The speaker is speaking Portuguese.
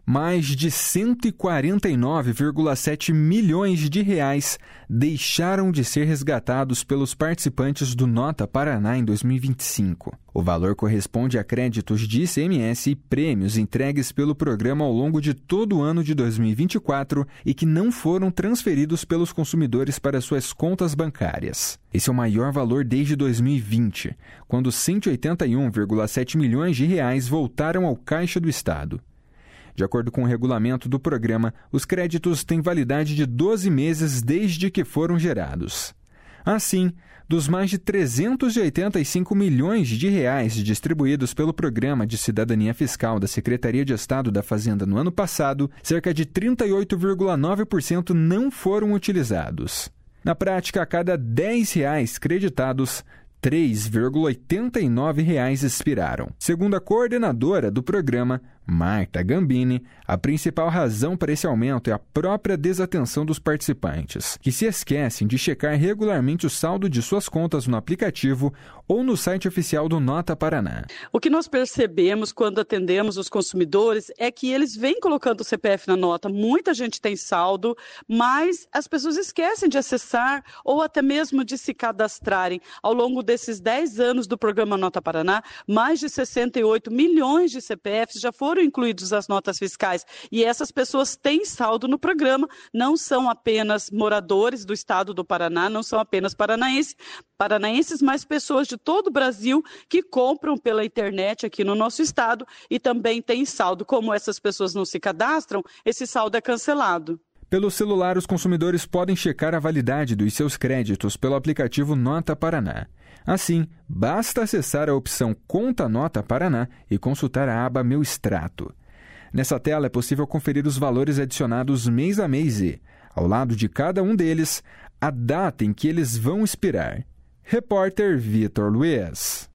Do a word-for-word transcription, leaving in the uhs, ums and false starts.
mais de cento e quarenta e nove vírgula sete milhões de reais deixaram de ser resgatados pelos participantes do Nota Paraná em dois mil e vinte e cinco. O valor corresponde a créditos de I C M S e prêmios entregues pelo programa ao longo de todo o ano de dois mil e vinte e quatro e que não foram transferidos pelos consumidores para suas contas bancárias. Esse é o maior valor desde dois mil e vinte, quando cento e oitenta e um vírgula sete milhões de reais voltaram ao caixa do Estado. De acordo com o regulamento do programa, os créditos têm validade de doze meses desde que foram gerados. Assim, dos mais de trezentos e oitenta e cinco milhões de reais distribuídos pelo Programa de Cidadania Fiscal da Secretaria de Estado da Fazenda no ano passado, cerca de trinta e oito vírgula nove por cento não foram utilizados. Na prática, a cada dez reais creditados, três vírgula oitenta e nove reais expiraram. Segundo a coordenadora do programa, Marta Gambini, a principal razão para esse aumento é a própria desatenção dos participantes, que se esquecem de checar regularmente o saldo de suas contas no aplicativo ou no site oficial do Nota Paraná. O que nós percebemos quando atendemos os consumidores é que eles vêm colocando o C P F na nota, muita gente tem saldo, mas as pessoas esquecem de acessar ou até mesmo de se cadastrarem. Ao longo desses dez anos do programa Nota Paraná, mais de sessenta e oito milhões de C P Fs já foram incluídos nas notas fiscais e essas pessoas têm saldo no programa, não são apenas moradores do estado do Paraná, não são apenas paranaenses, paranaenses, mas pessoas de todo o Brasil que compram pela internet aqui no nosso estado e também têm saldo. Como essas pessoas não se cadastram, esse saldo é cancelado. Pelo celular, os consumidores podem checar a validade dos seus créditos pelo aplicativo Nota Paraná. Assim, basta acessar a opção Conta Nota Paraná e consultar a aba Meu Extrato. Nessa tela é possível conferir os valores adicionados mês a mês e, ao lado de cada um deles, a data em que eles vão expirar. Repórter Vitor Luiz.